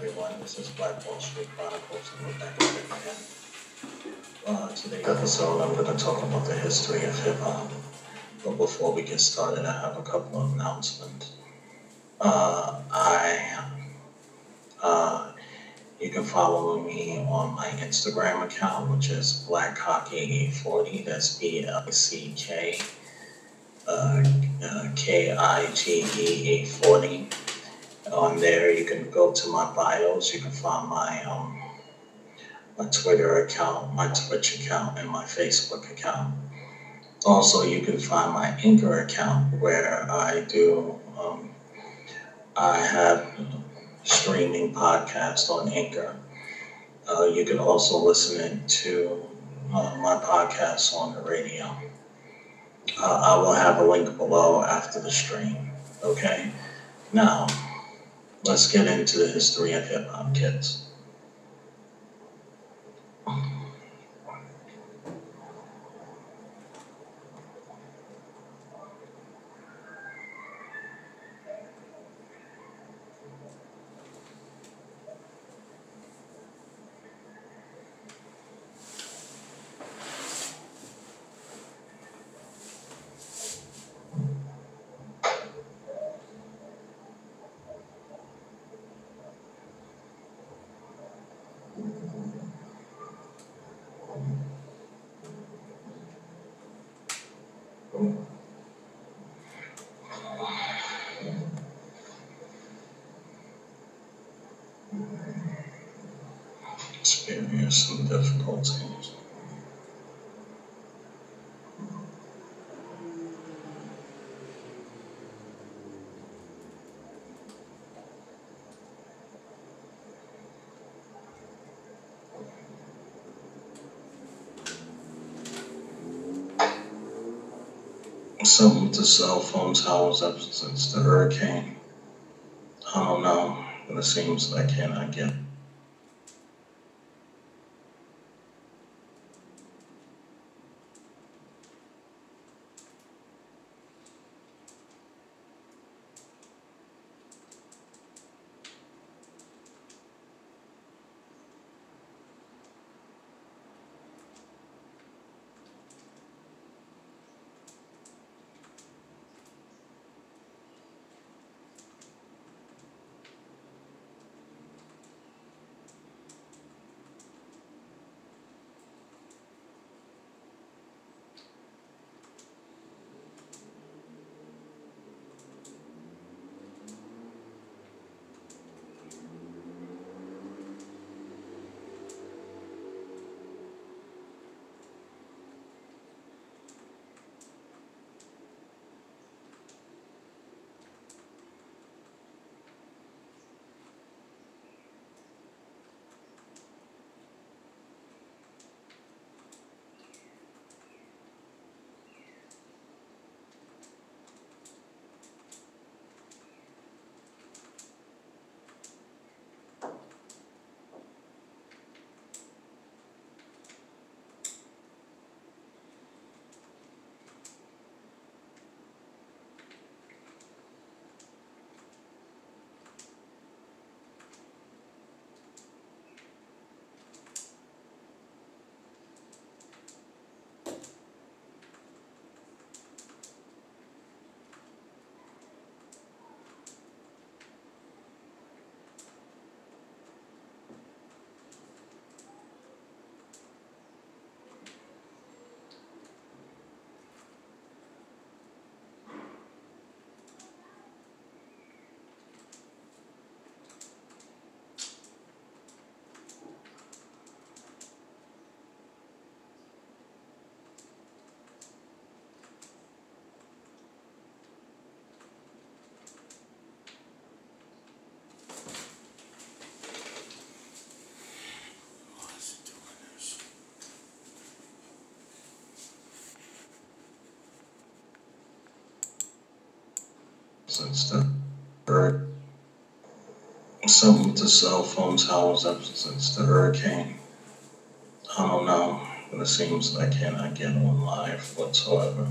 everyone. This is Black Wall Street Chronicles, and we're back at it again. Today's episode, I'm going to talk about the history of hip hop. But before we get started, I have a couple of announcements. I You can follow me on my Instagram account, which is BlackHockey840. That's BLCK KIGE840. On there, you can go to my bios. You can find my Twitter account, my Twitch account, and my Facebook account. Also, you can find my Anchor account where I have streaming podcasts on Anchor. You can also listen to my podcasts on the radio. I will have a link below after the stream. Okay? Now, let's get into the history of hip hop, kids. Experience some difficulties. Some of the cell phone towers up since the hurricane. I don't know, but it seems like I cannot get. Since the hurricane. Some of the cell phone towers up since the hurricane. I don't know, but it seems like I cannot get on live whatsoever.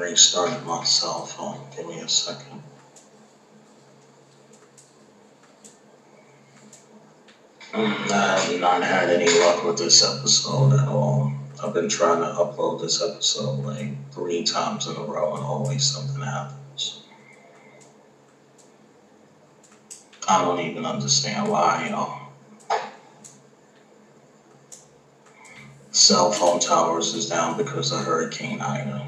restarted my cell phone. Give me a second. I have not had any luck with this episode at all. I've been trying to upload this episode like 3 times in a row and always something happens. I don't even understand why, Cell phone towers is down because of Hurricane Ida.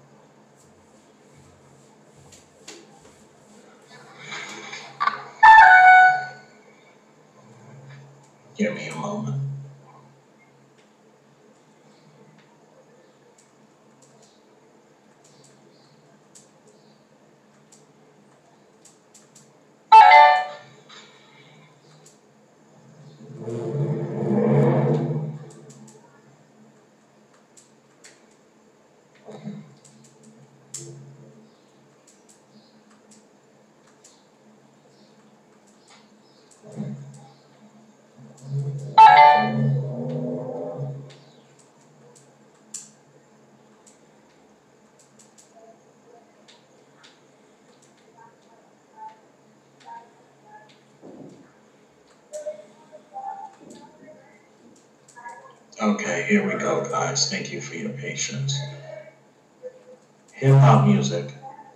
Give me a moment. Okay, here we go, guys. Thank you for your patience. Hip hop music,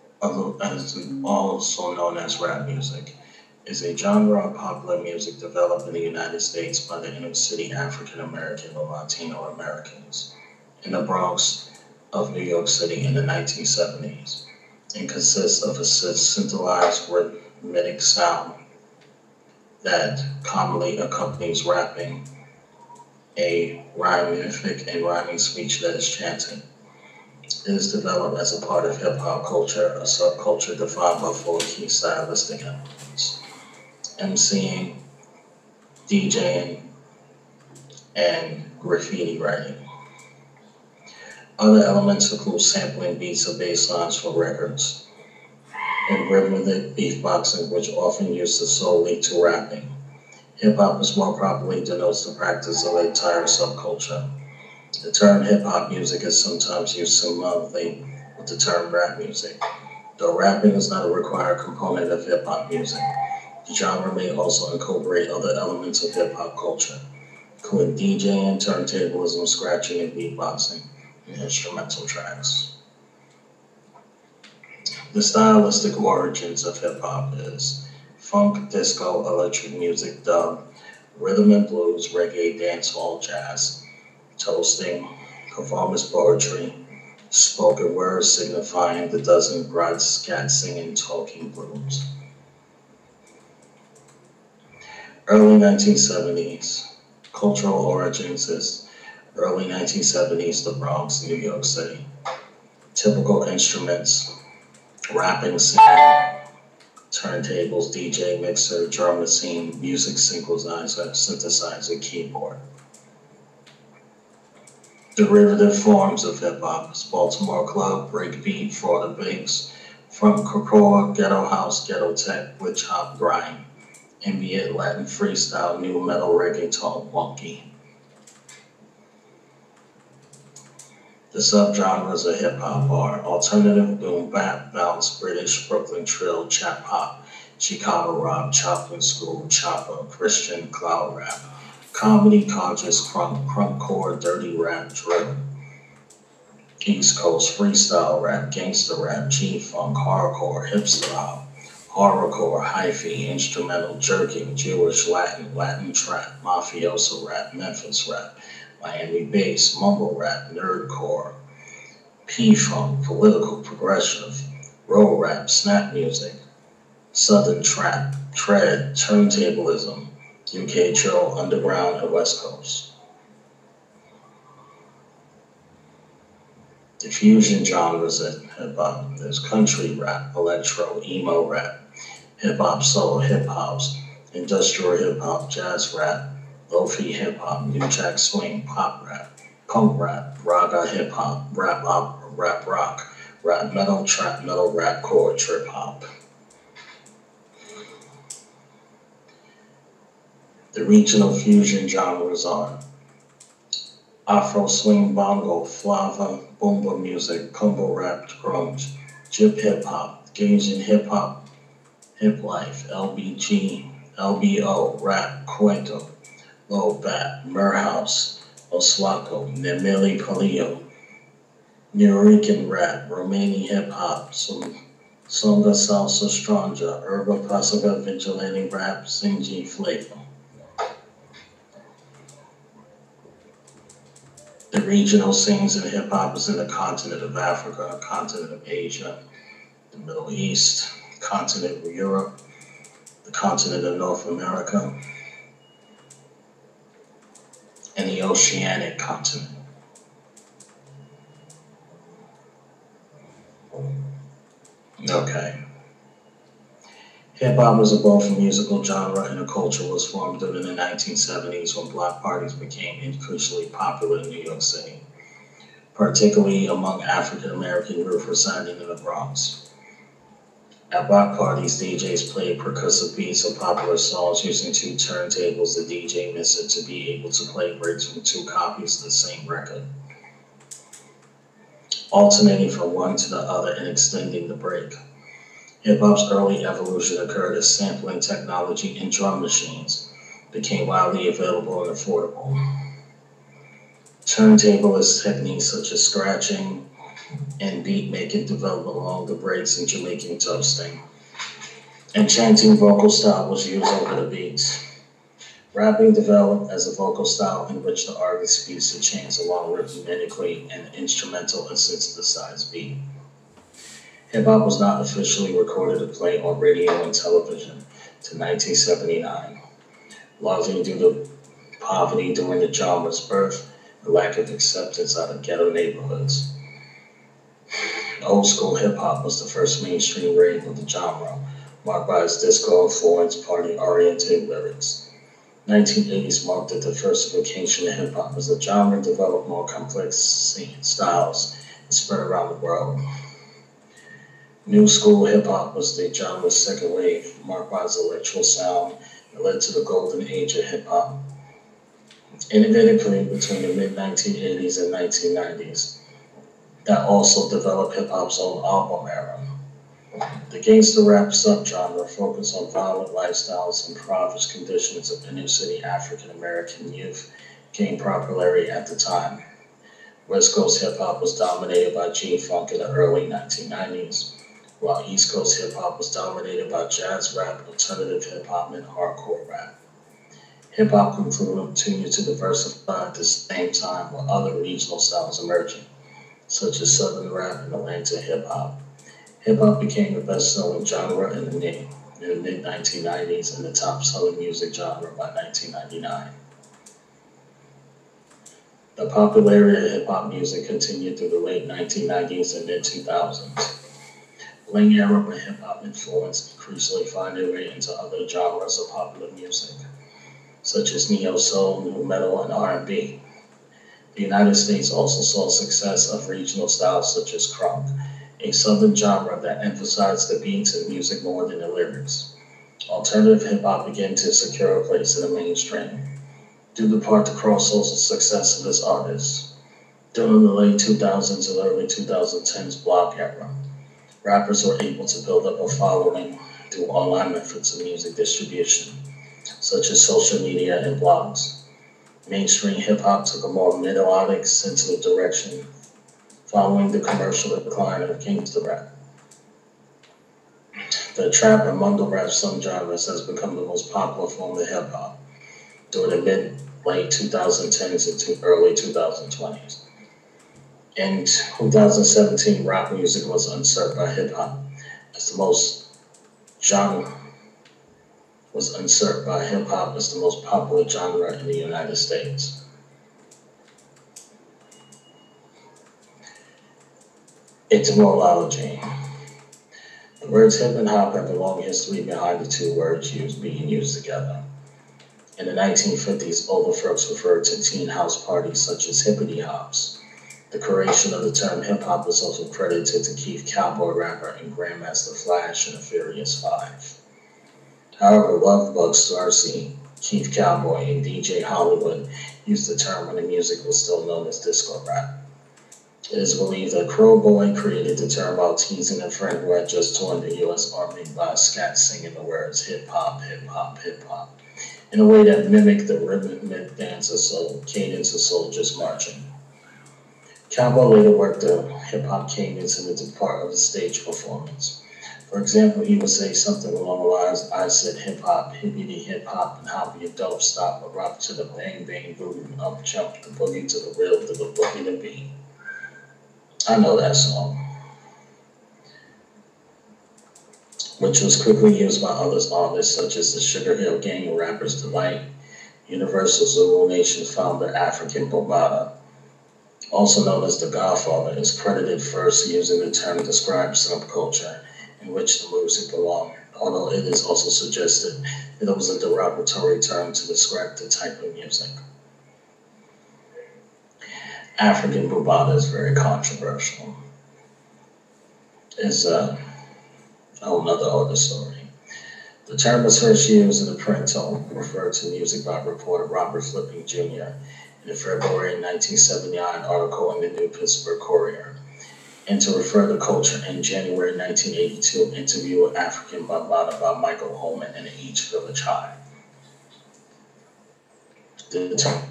also known as rap music, is a genre of popular music developed in the United States by the inner city African American or Latino Americans in the Bronx of New York City in the 1970s and consists of a synthesized rhythmic sound that commonly accompanies rapping, a rhythmic and rhyming speech that is chanted. It is developed as a part of hip hop culture, a subculture defined by 4 key stylistic elements: MCing, DJing, and graffiti writing. Other elements include sampling beats or bass lines for records, and rhythmic beatboxing, which often uses solely to rapping. Hip hop is more properly denotes the practice of an entire subculture. The term hip hop music is sometimes used synonymously with the term rap music. Though rapping is not a required component of hip hop music, the genre may also incorporate other elements of hip hop culture, including DJing, turntablism, scratching, and beatboxing, and instrumental tracks. The stylistic origins of hip hop is funk, disco, electric music, dub, rhythm and blues, reggae, dancehall, jazz, toasting, performance poetry, spoken word signifying the dozen brides, scat singing, talking blues. Early 1970s. Cultural origins is early 1970s, the Bronx, New York City. Typical instruments: rapping, singing, turntables, DJ mixer, drum machine, music synthesizer, keyboard. Derivative forms of hip hop: Baltimore club, breakbeat, Florida bass, funkcore, ghetto house, ghetto tech, glitch hop, grind, ambient, Latin freestyle, new metal, reggaeton, wonky. The subgenres of hip hop are alternative, boom bap, bounce, British, Brooklyn trill, chap hop, Chicago rock, Choplin school, chopper, Christian, cloud rap, comedy, conscious, crunkcore, dirty rap, drill. East Coast freestyle rap, gangster rap, G-funk, hardcore, hipster hop, horrorcore, hyphy, instrumental, jerking, Jewish, Latin trap, mafioso rap, Memphis rap, Miami bass, mumble rap, nerdcore, P-funk, political, progressive, roll rap, snap music, southern trap, tread, turntablism, UK chill, underground, and West Coast. The fusion genres in hip hop: there's country rap, electro, emo rap, hip hop, soul, hip house, industrial hip hop, jazz rap, lo-fi hip hop, new jack swing, pop rap, punk rap, raga hip hop, rap opera, rap rock, rap metal, trap metal, rap core, trip hop. The regional fusion genres are Afro swing, bongo, flava, boomba music, combo rap, grunge, jip hip hop, Gaussian hip hop, hip life, LBG, LBO, rap, cuento, low bat, Murhouse, Oswako, Nemili Palio, Nuyorican rap, Romanian hip hop, Songa Salsa Stranja, Herba Pasaga Vigilante rap, Sinji flavor. The regional scenes in hip hop is in the continent of Africa, continent of Asia, the Middle East, continent of Europe, the continent of North America, and the Oceanic continent. Okay. Hip hop was a both musical genre and a culture was formed during the 1970s when block parties became increasingly popular in New York City, particularly among African American youth residing in the Bronx. At block parties, DJs played percussive beats of popular songs using two turntables. The DJ mixer to be able to play breaks from two copies of the same record, alternating from one to the other and extending the break. Hip hop's early evolution occurred as sampling technology and drum machines became widely available and affordable. Turntablist techniques such as scratching and beat making developed along the breaks in Jamaican toasting. And chanting vocal style was used over the beats. Rapping developed as a vocal style in which the artist speaks and chants along rhythmically and instrumental and synthesized beat. Hip hop was not officially recorded or played on radio and television to 1979, largely due to poverty during the genre's birth and lack of acceptance out of ghetto neighborhoods. Old school hip hop was the first mainstream rave of the genre, marked by its disco-influenced, party-oriented lyrics. 1980s marked the diversification of hip hop as the genre developed more complex styles and spread around the world. New school hip hop was the genre's second wave, marked by its electro sound and led to the golden age of hip hop. Innovatively between the mid 1980s and 1990s, that also developed hip hop's own album era. The gangster rap subgenre focused on violent lifestyles and impoverished conditions of inner city African American youth gained popularity at the time. West Coast hip hop was dominated by G Funk in the early 1990s, while East Coast hip hop was dominated by jazz rap, alternative hip hop, and hardcore rap. Hip hop continued to diversify at the same time with other regional styles emerging, such as Southern rap and Atlanta hip hop. Hip hop became the best selling genre in the mid 1990s and the top selling music genre by 1999. The popularity of hip hop music continued through the late 1990s and mid 2000s. Bling era where hip hop influence increasingly find their way into other genres of popular music, such as neo soul, nu metal, and R&B. The United States also saw success of regional styles such as crunk, a southern genre that emphasized the beats and music more than the lyrics. Alternative hip hop began to secure a place in the mainstream, due in part to crossover success of this artist. During the late 2000s and early 2010s block era, rappers were able to build up a following through online methods of music distribution, such as social media and blogs. Mainstream hip hop took a more melodic, sensitive direction following the commercial decline of gangsta rap. The trap and mumble rap subgenres has become the most popular form of hip hop during the late 2010s into early 2020s. In 2017, rap music was usurped by hip hop as the most genre was usurped by hip hop as the most popular genre in the United States. Etymology. The words hip and hop have a long history behind the two words being used together. In the 1950s, older folks referred to teen house parties such as hippity hops. The creation of the term hip hop is also credited to Keith Cowboy rapper and Grandmaster Flash in the Furious Five. However, Love Bug Starcy Keith Cowboy, and DJ Hollywood used the term when the music was still known as disco rap. It is believed that Crow Boy created the term while teasing a friend who had just joined the U.S. Army by scat singing the words hip hop, hip hop, hip hop, in a way that mimicked the rhythmic dance of cadence of soldiers marching. Cowboy later worked the hip hop cadence into part of the stage performance. For example, he would say something along the lines, I said hip hop, hippity hip hop, and hoppy a dope stop, a rock to the bang bang boom, up jump the boogie to the real to the boogie to beat. I know that song, which was quickly used by other artists such as the Sugar Hill Gang and Rappers Delight, Universal Zulu Nation founder African Bambaataa, also known as the Godfather, is credited first using the term to describe subculture in which the music belonged, although it is also suggested that it was a derogatory term to describe the type of music. African Bambaataa is very controversial. It's a whole nother other story. The term was first used in a print tone, referred to music by reporter Robert Flipping Jr. in a February 1979 article in the New Pittsburgh Courier, and to refer to culture in January 1982 interview with African Bambaataa by Michael Holman in the East Village High. The term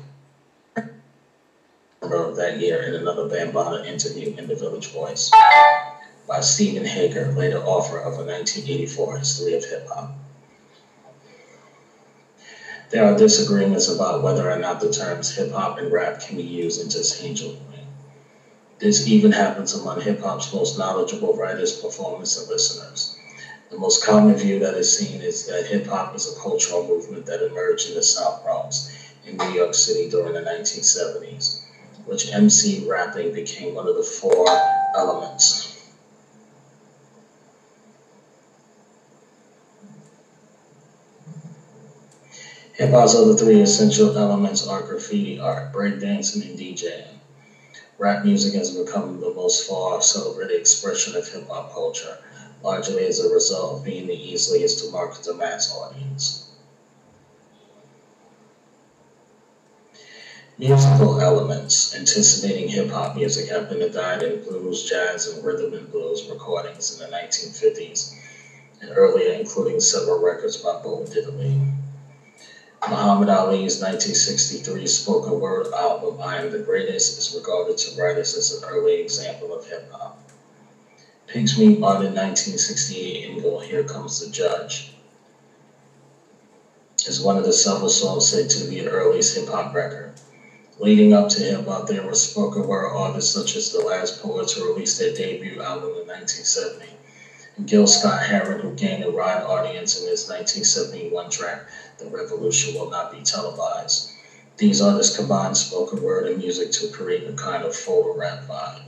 of that year in another Bambaataa interview in the Village Voice by Stephen Hager, later author of a 1984 history of hip hop. There are disagreements about whether or not the terms hip hop and rap can be used interchangeably. This even happens among hip hop's most knowledgeable writers, performers, and listeners. The most common view that is seen is that hip hop is a cultural movement that emerged in the South Bronx in New York City during the 1970s, which MC rapping became one of the four elements. Hip hop's other three essential elements are graffiti art, breakdancing, and DJing. Rap music has become the most far celebrated expression of hip hop culture, largely as a result of being the easiest to market to mass audience. Musical elements anticipating hip hop music have been identified in blues, jazz, and rhythm and blues recordings in the 1950s and earlier, including several records by Bo Diddley. Muhammad Ali's 1963 spoken word album, I Am the Greatest, is regarded to writers as an early example of hip hop. Pink's Meat Martin 1968 single, Here Comes the Judge, is one of the several songs said to be the earliest hip hop record. Leading up to hip hop, there were spoken word artists such as The Last Poets who released their debut album in 1970, and Gil Scott-Heron, who gained a wide audience in his 1971 track, The Revolution Will Not Be Televised. These artists combined spoken word and music to create a kind of photo rap vibe.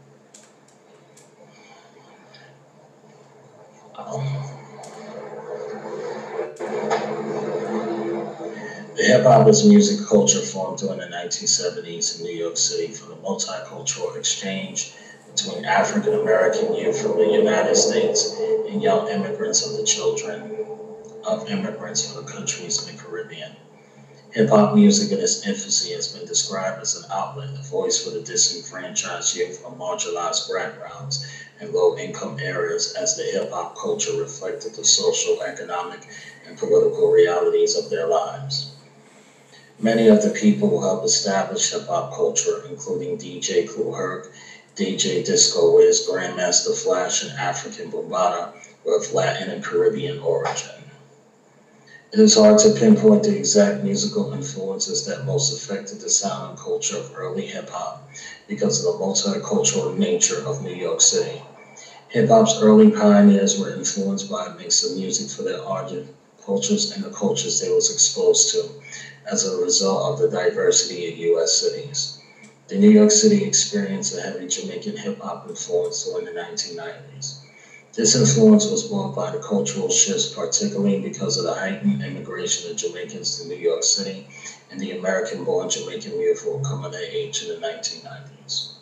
The hip-hop is music culture formed during the 1970s in New York City for the multicultural exchange between African American youth from the United States and young immigrants of the children of immigrants from the countries in the Caribbean. Hip-hop music in its infancy has been described as an outlet, a voice for the disenfranchised youth from marginalized backgrounds and low-income areas, as the hip-hop culture reflected the social, economic, and political realities of their lives. Many of the people who helped establish hip-hop culture, including DJ Kool Herc, DJ Disco Wiz, Grandmaster Flash, and African Bambaataa, were of Latin and Caribbean origin. It is hard to pinpoint the exact musical influences that most affected the sound and culture of early hip-hop because of the multicultural nature of New York City. Hip-hop's early pioneers were influenced by a mix of music for their origin cultures and the cultures they was exposed to as a result of the diversity in U.S. cities. The New York City experienced a heavy Jamaican hip-hop influence during the 1990s. This influence was brought by the cultural shifts, particularly because of the heightened immigration of Jamaicans to New York City and the American-born Jamaican youth who were coming of age in the 1990s.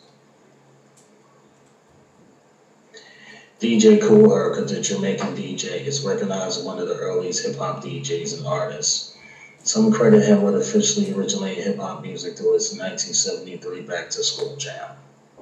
DJ Kool Herc, the Jamaican DJ, is recognized as one of the earliest hip-hop DJs and artists. Some credit him with officially originating hip hop music through his 1973 Back to School jam.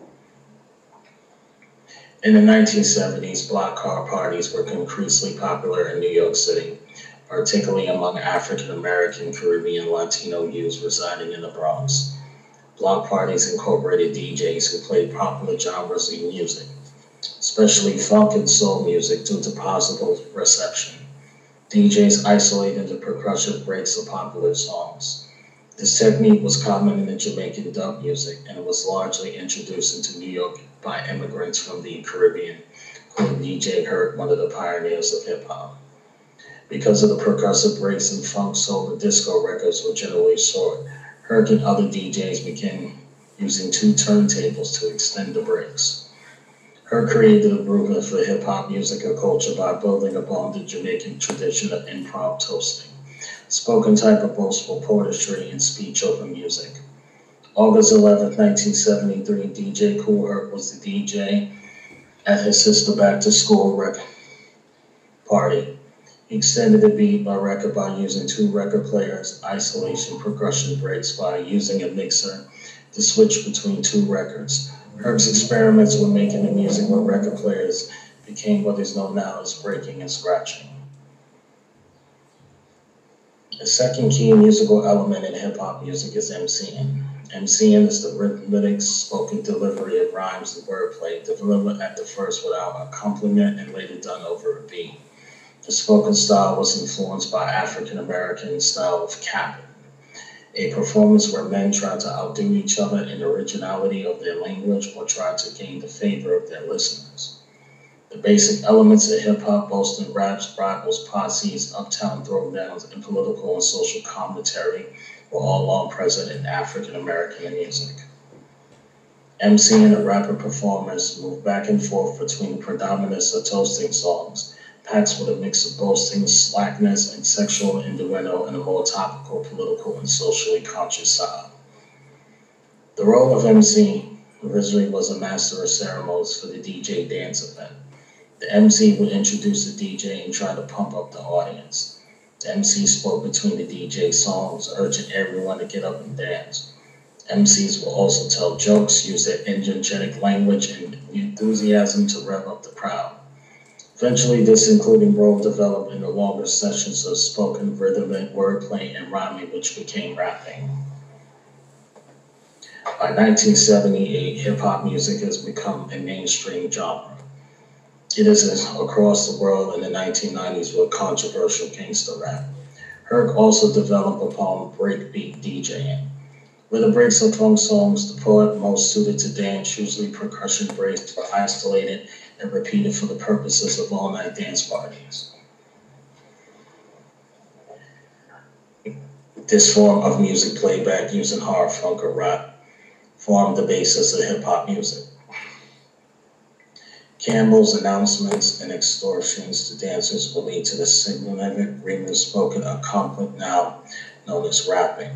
In the 1970s, block car parties were increasingly popular in New York City, particularly among African American, Caribbean, Latino youths residing in the Bronx. Block parties incorporated DJs who played popular genres of music, especially funk and soul music, due to positive reception. DJs isolated the percussion breaks of popular songs. This technique was common in the Jamaican dub music and was largely introduced into New York by immigrants from the Caribbean, including DJ Herc, one of the pioneers of hip hop. Because of the percussive breaks in funk, soul, and disco records were generally short, Herc and other DJs began using two turntables to extend the breaks. Herc created a movement for hip hop music and culture by building upon the Jamaican tradition of improv toasting, spoken type of boastful poetry and speech over music. August 11, 1973, DJ Kool Herc was the DJ at his sister back to school record party. He extended the beat by record by using two record players, isolation percussion breaks by using a mixer to switch between two records. Herc's experiments with making the music with record players became what is known now as breaking and scratching. The second key musical element in hip-hop music is MCing. MCing is the rhythmic spoken delivery of rhymes and wordplay, delivered at the first without accompaniment and later done over a beat. The spoken style was influenced by African American style of capping, a performance where men tried to outdo each other in the originality of their language or tried to gain the favor of their listeners. The basic elements of hip-hop, boasting raps, rivals, posses, uptown throwdowns, and political and social commentary were all long present in African American music. MCing and rapper performers moved back and forth between the predominance of toasting songs, packed with a mix of boasting, slackness, and sexual innuendo in a more topical, political, and socially conscious style. The role of MC originally was a master of ceremonies for the DJ dance event. The MC would introduce the DJ and try to pump up the audience. The MC spoke between the DJ songs, urging everyone to get up and dance. MCs will also tell jokes, use their energetic language and enthusiasm to rev up the crowd. Eventually, this including role developed into longer sessions of spoken rhythmic wordplay and rhyming, which became rapping. By 1978, hip-hop music has become a mainstream genre. It is across the world in the 1990s with controversial gangsta rap. Herc also developed upon breakbeat DJing. With the breaks of funk songs, the poet most suited to dance, usually percussion breaks, were isolated and repeated for the purposes of all-night dance parties. This form of music playback using hard funk or rap formed the basis of hip-hop music. Campbell's announcements and extortions to dancers will lead to the significant spoken accompaniment now known as rapping.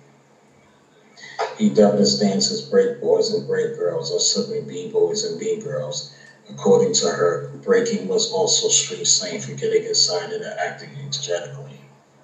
He dubbed his dancers break boys and break girls, or simply b-boys and b-girls. According to her, breaking was also street slang for getting excited and acting energetically.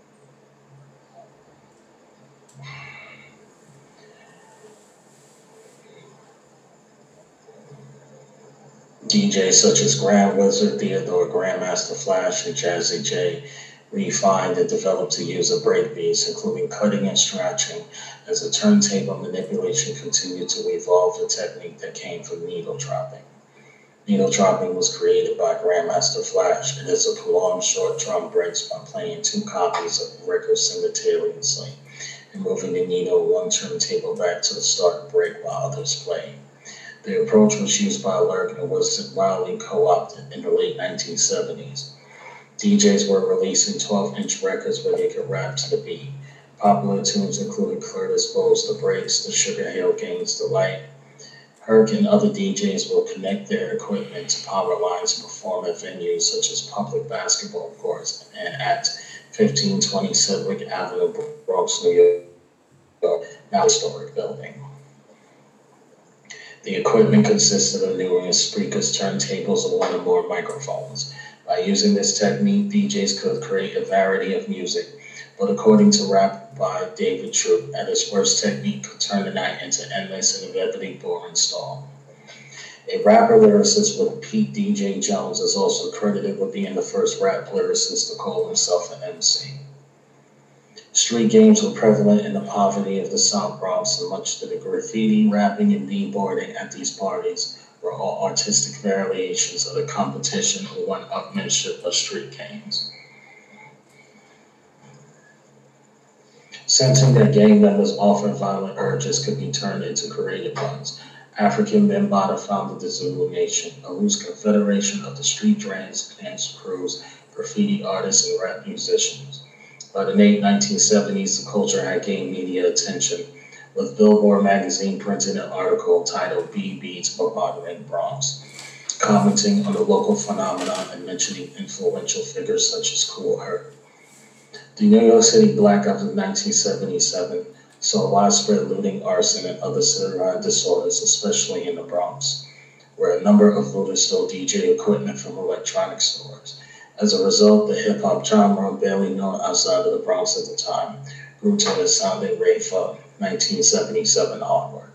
DJs such as Grand Wizard, Theodore, Grandmaster Flash, and Jazzy J refined and developed the use of breakbeats, including cutting and scratching, as the turntable manipulation continued to evolve, a technique that came from needle dropping. Needle dropping was created by Grandmaster Flash. It is a prolonged short drum breaks by playing two copies of the record simultaneously and moving the needle one turntable back to the start break while others play. The approach was used by Lurk and was widely co-opted in the late 1970s. DJs were releasing 12-inch records where they could rap to the beat. Popular tunes included Curtis Bow's The Breaks, The Sugar Hill Gang's Delight. Herc and other DJs will connect their equipment to power lines and perform at venues such as public basketball courts and at 1520 Sedgwick Avenue, Bronx, New York, now historic building. The equipment consisted of numerous speakers, turntables, and one or more microphones. By using this technique, DJs could create a variety of music but according to rap by David Troop, at its worst technique could turn the night into endless and inevitably boring stall. A rapper lyricist with Pete DJ Jones is also credited with being the first rap lyricist to call himself an MC. Street games were prevalent in the poverty of the South Bronx, and much of the graffiti, rapping, and b-boarding at these parties were all artistic variations of the competition or one-upmanship of street games. Sensing that gang members' often violent urges could be turned into creative ones, African Bambaataa founded the Zulu Nation, a loose confederation of the street dance crews, graffiti artists, and rap musicians. By the late 1970s, the culture had gained media attention, with Billboard magazine printing an article titled B Beats Bothering Bronx, commenting on the local phenomenon and mentioning influential figures such as Kool Herc. The New York City blackout of 1977 saw widespread looting, arson, and other citywide disorders, especially in the Bronx, where a number of looters stole DJ equipment from electronic stores. As a result, the hip-hop genre, barely known outside of the Bronx at the time, grew to a sounding rate from 1977 onward.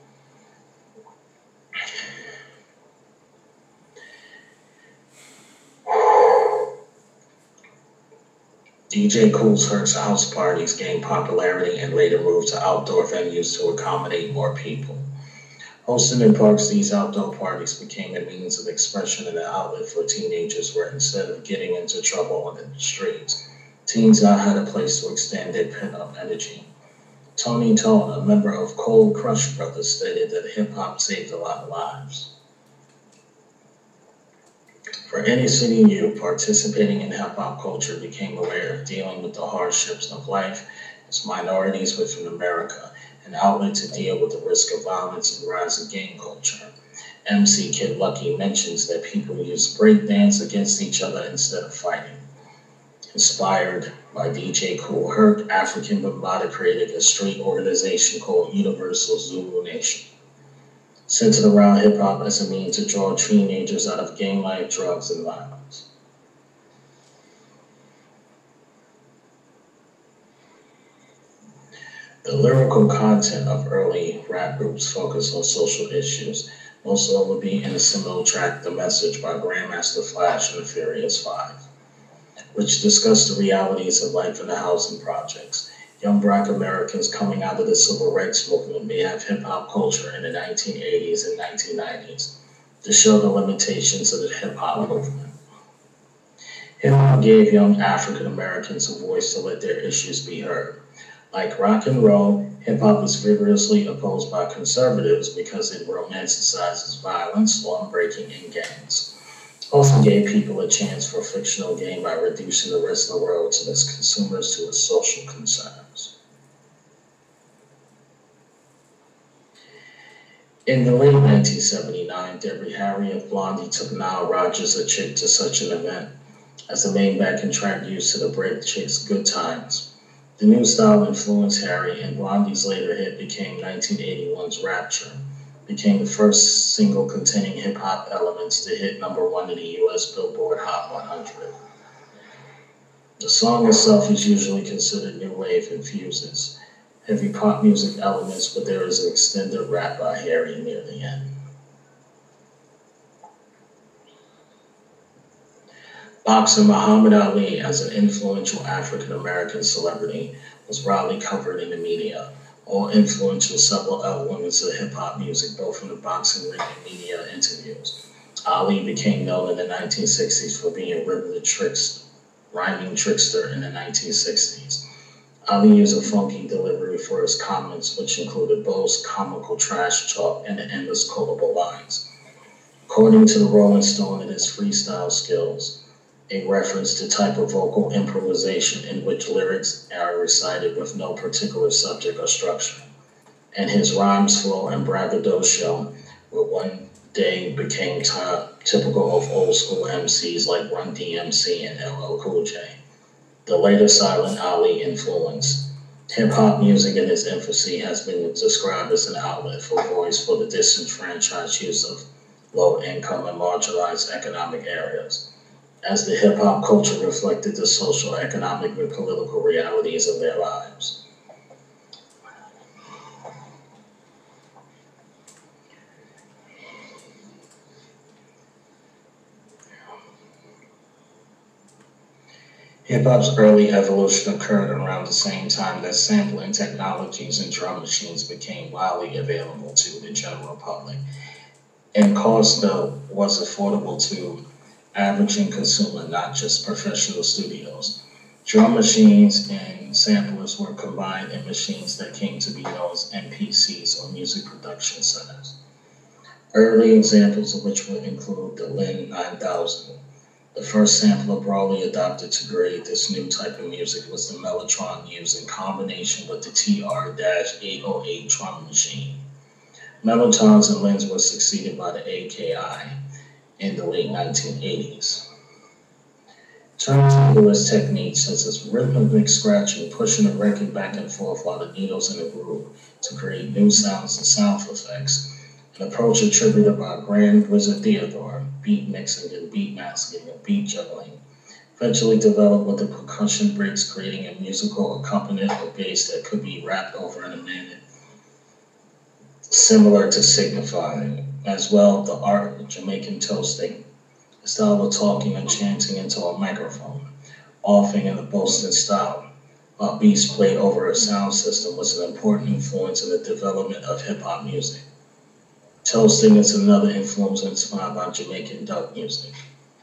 DJ Kool Herc's house parties gained popularity and later moved to outdoor venues to accommodate more people. Hosted in parks, these outdoor parties became a means of expression and an outlet for teenagers where instead of getting into trouble on the streets, teens now had a place to extend their pent-up energy. Tony Tone, a member of Cold Crush Brothers, stated that hip-hop saved a lot of lives. For any city youth, participating in hip-hop culture became a way of dealing with the hardships of life as minorities within America, an outlet to deal with the risk of violence and rise of gang culture. MC Kid Lucky mentions that people use breakdance against each other instead of fighting. Inspired by DJ Kool Herc, African Bambaataa created a street organization called Universal Zulu Nation, centered around hip-hop as a means to draw teenagers out of gang life, drugs, and violence. The lyrical content of early rap groups focused on social issues, most notably in the seminal track The Message by Grandmaster Flash and the Furious Five, which discussed the realities of life in the housing projects. Young Black Americans coming out of the civil rights movement may have hip-hop culture in the 1980s and 1990s to show the limitations of the hip-hop movement. Hip-hop gave young African Americans a voice to let their issues be heard. Like rock and roll, hip-hop is vigorously opposed by conservatives because it romanticizes violence, law breaking, and gangs. Also gave people a chance for a fictional game by reducing the rest of the world to its consumers to its social concerns. In the late 1979, Debbie Harry of Blondie took Nile Rodgers, a chick, to such an event as the main backing track used to the break Chick's Good Times. The new style influenced Harry, and Blondie's later hit became 1981's Rapture, became the first single containing hip-hop elements to hit #1 in the U.S. Billboard Hot 100. The song itself is usually considered new wave and fuses heavy pop music elements, but there is an extended rap by Harry near the end. Boxer Muhammad Ali, as an influential African-American celebrity, was broadly covered in the media. All influential several elements of hip-hop music, both in the boxing ring and media interviews. Ali became known in the 1960s for being a rhyming trickster in the 1960s. Ali used a funky delivery for his comments, which included both comical trash talk and endless quotable lines. According to the Rolling Stone, it is freestyle skills, a reference to type of vocal improvisation in which lyrics are recited with no particular subject or structure, and his rhymes, flow, and braggadocio were one day became typical of old school MCs like Run DMC and LL Cool J. The later Silent Ali influence. Hip-hop music in its infancy has been described as an outlet for voice for the disenfranchised youth of low-income and marginalized economic areas. as the hip hop culture reflected the social, economic, and political realities of their lives. Hip hop's early evolution occurred around the same time that sampling technologies and drum machines became widely available to the general public, and cost was affordable to averaging consumer, not just professional studios. Drum machines and samplers were combined in machines that came to be known as MPCs or music production centers. Early examples of which would include the Lin 9000. The first sampler broadly adopted to create this new type of music was the Mellotron used in combination with the TR-808 drum machine. Mellotrons and Lins were succeeded by the AKI in the late 1980s. Turntablist techniques such as rhythmic scratching, pushing the record back and forth while the needles in the groove to create new sounds and sound effects, an approach attributed by Grand Wizard Theodore, beat mixing and beat masking and beat juggling, eventually developed with the percussion breaks, creating a musical accompaniment of bass that could be rapped over in a minute, similar to signifying. As well, the art of Jamaican toasting, a style of talking and chanting into a microphone, often in the Boston style, while beats played over a sound system was an important influence in the development of hip-hop music. Toasting is another influence inspired by Jamaican dub music.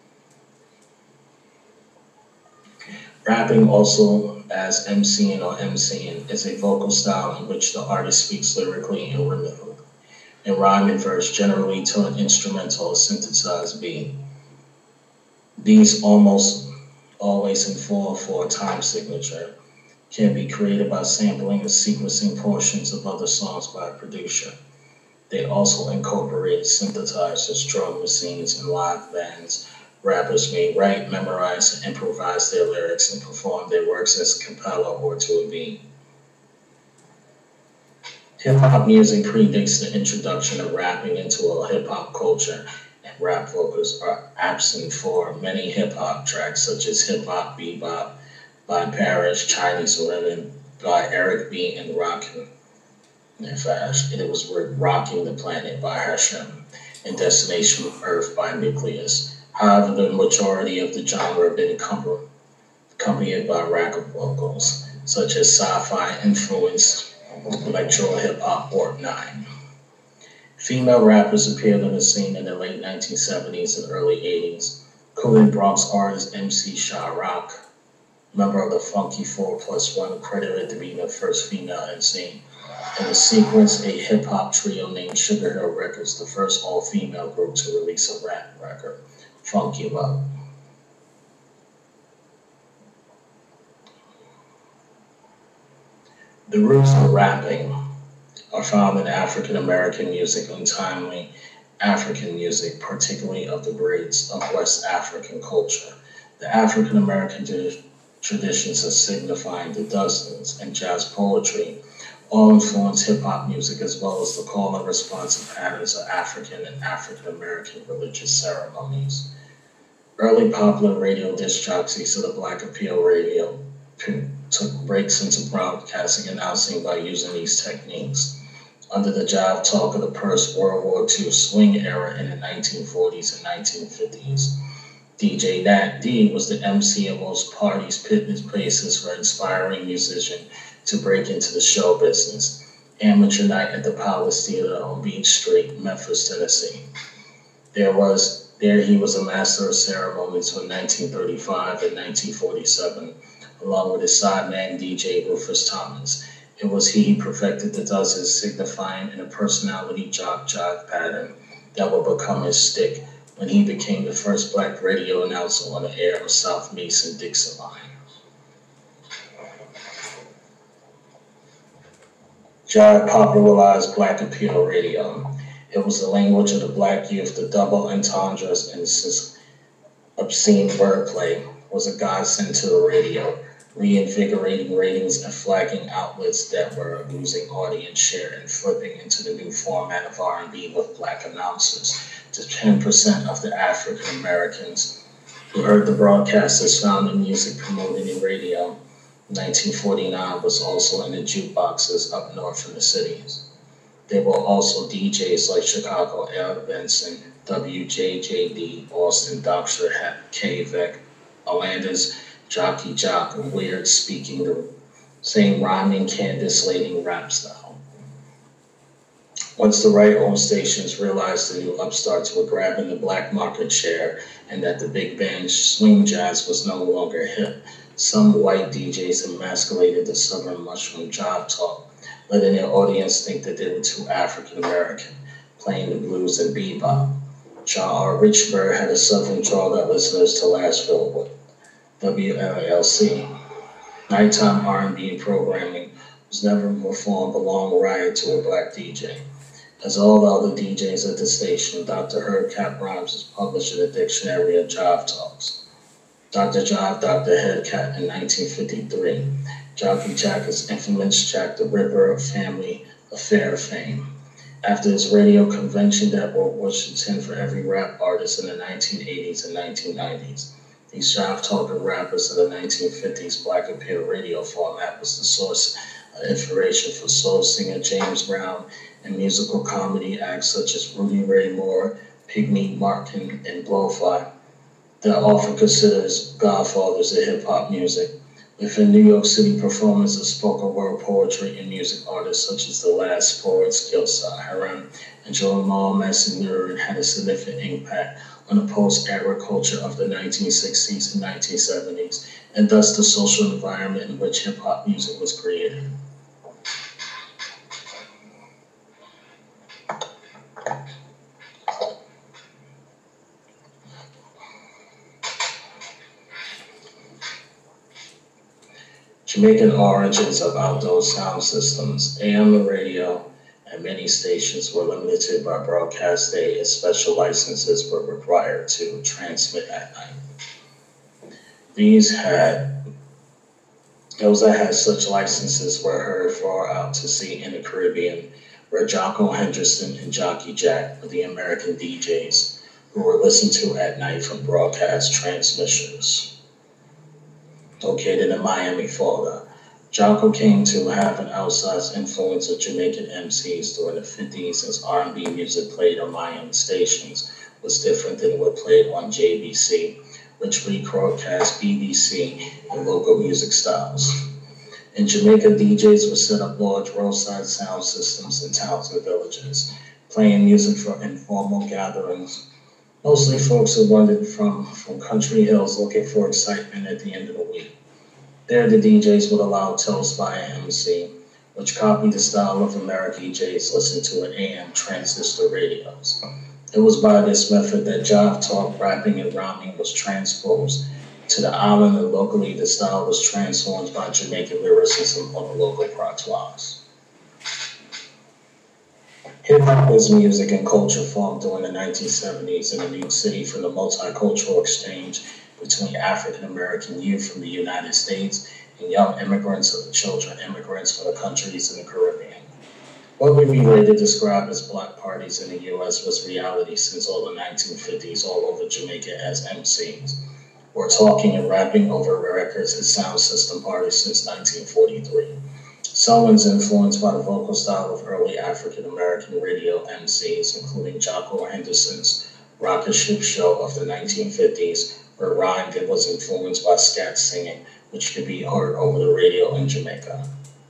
Rapping, also as MCing or MCing, is a vocal style in which the artist speaks lyrically and rhythmically, in rhyme and verse, generally to an instrumental or synthesized beat. These almost always in 4/4 time signature can be created by sampling and sequencing portions of other songs by a producer. They also incorporate synthesizers, drum machines, and live bands. Rappers may write, memorize, and improvise their lyrics and perform their works as a cappella or to a beat. Hip-hop music predates the introduction of rapping into a hip-hop culture, and rap vocals are absent for many hip-hop tracks such as Hip Hop Bebop by Parrish, Chinese Women by Eric B. and Rockin'. In fact, it was Rocking the Planet by Hashem and Destination Earth by Nucleus. However, the majority of the genre have been accompanied by rap vocals, such as sci-fi influenced electro hip-hop or 9. Female rappers appeared on the scene in the late 1970s and early 80s, including Bronx artist MC Sha Rock, member of the Funky 4+1, credited to being the first female MC. In the sequence, a hip-hop trio named Sugar Hill Records, the first all-female group to release a rap record, Funk You Up. The roots of rapping are found in African American music and timely African music, particularly of the greats of West African culture. The African American traditions of signifying the dozens and jazz poetry all influence hip-hop music as well as the call and responsive patterns of African and African American religious ceremonies. Early popular radio disc jockeys of the Black Appeal radio took breaks into broadcasting announcing by using these techniques. Under the jive talk of the post-World War II swing era in the 1940s and 1950s, DJ Nat D was the MC of most parties, fitness places for inspiring musician to break into the show business. Amateur night at the Palace Theater on Beach Street, Memphis, Tennessee. There he was a master of ceremonies from 1935 and 1947, along with his sideman DJ Rufus Thomas. It was he who perfected the dozens, signifying in a personality jive pattern that would become his stick when he became the first black radio announcer on the air of South Mason-Dixon line. Jive popularized Black Appeal radio. It was the language of the black youth. The double entendres and obscene wordplay was a godsend to the radio, reinvigorating ratings and flagging outlets that were losing audience share and flipping into the new format of R&B with black announcers to 10% of the African Americans You heard the broadcasters found in music promoted in radio. 1949 was also in the jukeboxes up north in the cities. There were also DJs like Chicago Al Benson, WJJD, Austin Dr. K. Vick, Alanda's Jockey Jock, and Weird speaking the same rhyming, candice-lating rap style. Once the right-owned stations realized the new upstarts were grabbing the black market share and that the big band swing jazz was no longer hip, some white DJs emasculated the Southern Mushroom Jive Talk, letting their audience think that they were too African American, playing the blues and bebop. John R. Richburg had a Southern drawl that listeners to Lashville with. WLLC. Nighttime R&B programming was never performed a long ride to a black DJ. As all the other DJs at the station, Dr. Herb Cap Rhymes was published in the Dictionary of Jive Talks. Dr. Jive, Dr. Headcat in 1953. Jockey Jack is infamous Jack the Ripper of Family Affair fame. After his radio convention that brought Washington for every rap artist in the 1980s and 1990s, these jive talking rappers of the 1950s Black Appeal radio format was the source of inspiration for soul singer James Brown and musical comedy acts such as Rudy Ray Moore, Pygmy Martin, and Blowfly. They're often considered as godfathers of hip-hop music. Within New York City, performers of spoken word poetry and music artists such as The Last Poets, Gilsa Haram, and Jamal Massilleur had a significant impact on the post-era culture of the 1960s and 1970s, and thus the social environment in which hip-hop music was created. Jamaican origins of outdoor sound systems, AM radio, and many stations were limited by broadcast day as special licenses were required to transmit at night. Those that had such licenses were heard far out to sea in the Caribbean, where Jocko Henderson and Jockey Jack were the American DJs who were listened to at night from broadcast transmissions. Located in Miami, Florida, Jocko came to have an outsized influence of Jamaican MCs during the 50s as R&B music played on Miami stations was different than what played on JBC, which rebroadcast BBC and local music styles. In Jamaica, DJs would set up large roadside sound systems in towns and villages, playing music for informal gatherings. Mostly folks who wandered from country hills looking for excitement at the end of the week. There, the DJs would allow toast by an MC, which copied the style of American DJs listened to in AM transistor radios. It was by this method that jive talk, rapping, and rhyming was transposed to the island, and locally the style was transformed by Jamaican lyricism on the local patois. Hip-hop as music and culture formed during the 1970s in New York City from the multicultural exchange between African-American youth from the United States and young immigrants or children immigrants from the countries in the Caribbean. What we later describe as block parties in the U.S. was reality since all the 1950s all over Jamaica as MCs were talking and rapping over records at sound system parties since 1943. Someone's influenced by the vocal style of early African-American radio MCs, including Jocko Henderson's Rocket Ship Show of the 1950s, where rhymed and was influenced by scat singing, which could be heard over the radio in Jamaica.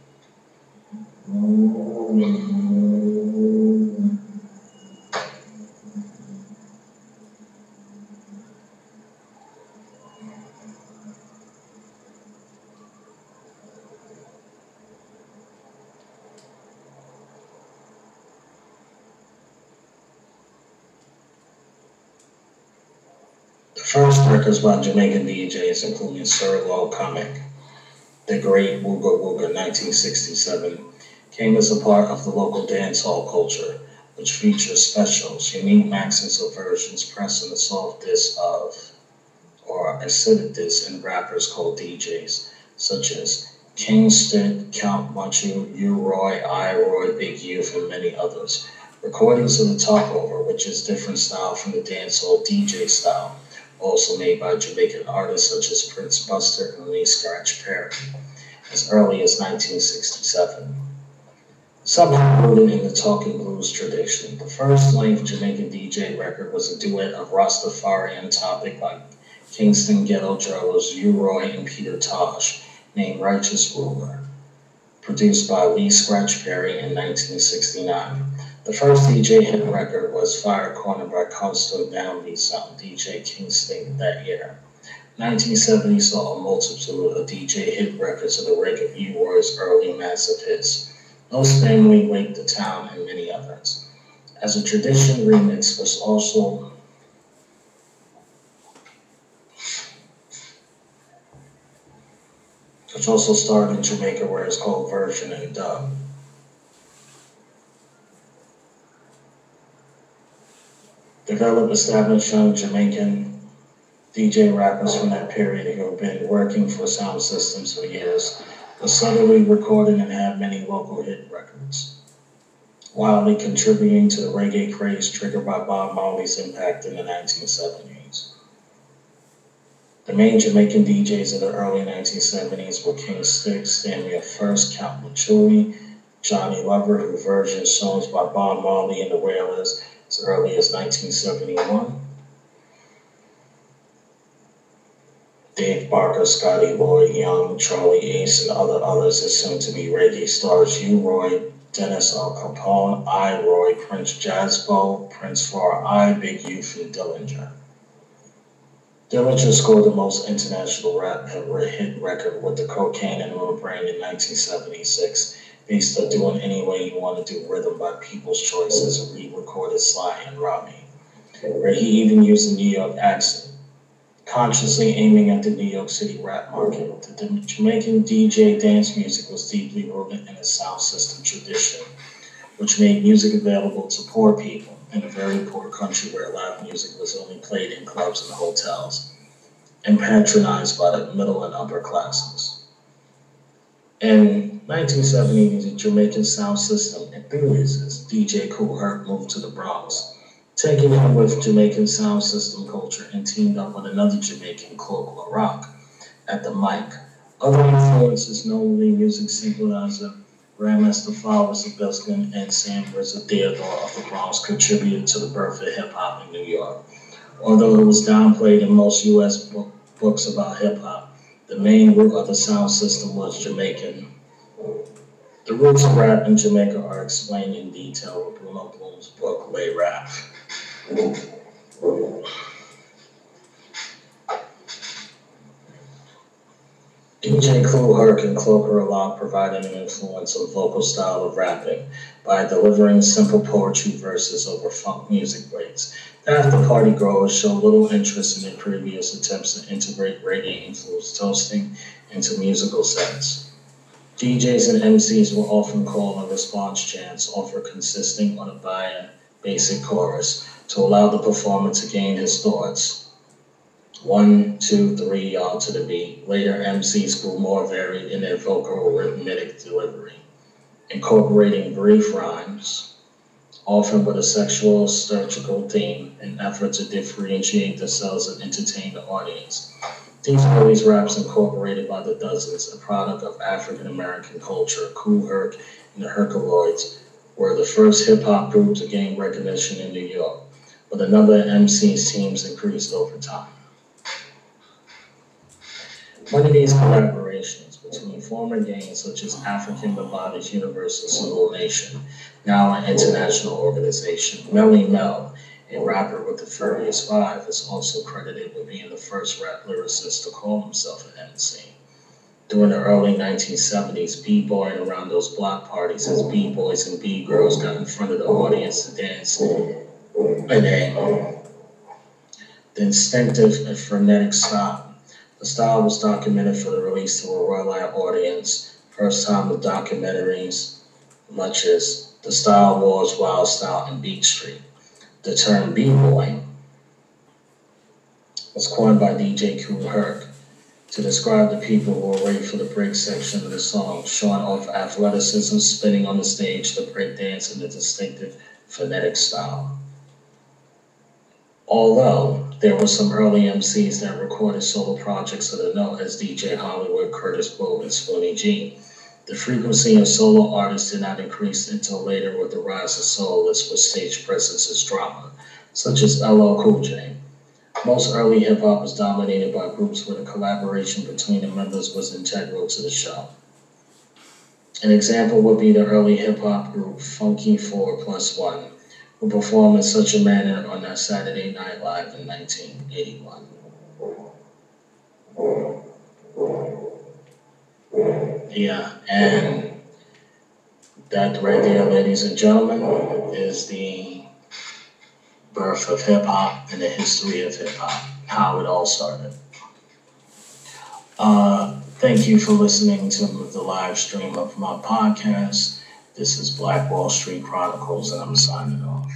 The first records by Jamaican DJs, including Sir Low Comic, The Great Wooga Wooga 1967, came as a part of the local dancehall culture, which features specials, unique maxes or versions pressed on the soft disc of, or acidic disc in rappers called DJs, such as Kingston, Count Machu, U-Roy, I-Roy, Big Youth, and many others. Recordings of the talkover, which is different style from the dancehall DJ style, also made by Jamaican artists such as Prince Buster and Lee Scratch Perry, as early as 1967. Somehow rooted in the talking blues tradition, the first length Jamaican DJ record was a duet of Rastafarian topic by Kingston Ghetto Drillers U-Roy and Peter Tosh, named Righteous Ruler, produced by Lee Scratch Perry in 1969. The first DJ hit record was Fire Corner by Coastal Downbeat Sound DJ Kingston that year. 1970 saw a multitude of DJ hit records of the wake of U-Roy's early massive hits. Most Family, Wake the Town, and many others. As a Tradition remix was also started in Jamaica, where it's called Version and Dub. Developed, established young Jamaican DJ rappers from that period who have been working for sound systems for years, were subtly recorded and had many local hit records, wildly contributing to the reggae craze triggered by Bob Marley's impact in the 1970s. The main Jamaican DJs of the early 1970s were King Sticks, Samuel First, Count Machoui, Johnny Lover, who versioned songs by Bob Marley and the Wailers as early as 1971. Dave Barker, Scotty Lloyd Young, Charlie Ace, and others as soon to be reggae stars U-Roy, Dennis L. Capone, I-Roy, Prince Jazzbo, Prince 4I, Big Youth, and Dillinger. Dillinger scored the most international rap hit record with the Cocaine and Little Brain in 1976, based on Doing Any Way You Want to Do Rhythm by People's Choice as a re-recorded Sly and Robbie, where he even used a New York accent, consciously aiming at the New York City rap market. The Jamaican DJ dance music was deeply rooted in a sound system tradition, which made music available to poor people in a very poor country where live music was only played in clubs and hotels, and patronized by the middle and upper classes. In 1970, the Jamaican sound system enthusiast DJ Kool Herc moved to the Bronx, taking him with Jamaican sound system culture and teamed up with another Jamaican, Cloak LaRock, at the mic. Other influences, notably music synchronizer Grandmaster Flowers of Biscayne and Sam Rizzo Theodore of the Bronx, contributed to the birth of hip-hop in New York. Although it was downplayed in most U.S. books about hip-hop, the main root of the sound system was Jamaican. The roots of rap in Jamaica are explained in detail with Bruno Bloom's book, Lay Rap. DJ Kool Herc and Cloak LaRock provided an influence on vocal style of rapping by delivering simple poetry verses over funk music breaks. The after-party growers showed little interest in their previous attempts to integrate reggae-influenced toasting into musical sets. DJs and MCs were often called on response chants, often consisting on a basic chorus, to allow the performer to gain his thoughts. 1, 2, 3, y'all to the beat. Later, MCs grew more varied in their vocal rhythmic delivery, incorporating brief rhymes, often with a sexual satirical theme, in an effort to differentiate themselves and entertain the audience. These early raps, incorporated by the dozens, a product of African American culture. Kool Herc and the Herculoids were the first hip-hop group to gain recognition in New York, but another MC's teams increased over time. One of these collaborations between former gangs such as African Bambaataa Universal Soul Nation, now an international organization, Melly Mel, a rapper with the Furious Five, is also credited with being the first rap lyricist to call himself an MC. During the early 1970s, b-boying around those block parties as b-boys and b-girls got in front of the audience to dance the instinctive and frenetic style. The style was documented for the release to a worldwide audience, first time with documentaries much as The Style Wars, Wild Style, and Beat Street. The term b-boy was coined by DJ Kool Herc to describe the people who were ready for the break section of the song, showing off athleticism, spinning on the stage to break dance in a distinctive phonetic style. Although there were some early MCs that recorded solo projects of the note as DJ Hollywood, Curtis Blow, and Spoonie G, the frequency of solo artists did not increase until later with the rise of soloists with stage presence and drama, such as LL Cool J. Most early hip hop was dominated by groups where the collaboration between the members was integral to the show. An example would be the early hip hop group Funky 4 Plus One, who performed in such a manner on that Saturday Night Live in 1981. Yeah, and that right there, ladies and gentlemen, is the birth of hip hop and the history of hip hop, how it all started. Thank you for listening to the live stream of my podcast. This is Black Wall Street Chronicles, and I'm signing off.